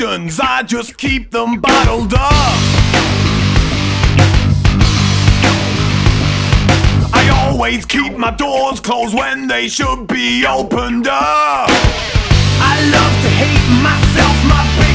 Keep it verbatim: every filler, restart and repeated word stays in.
emotions, I just keep them bottled up. I always keep my doors closed when they should be opened up. I love to hate myself, my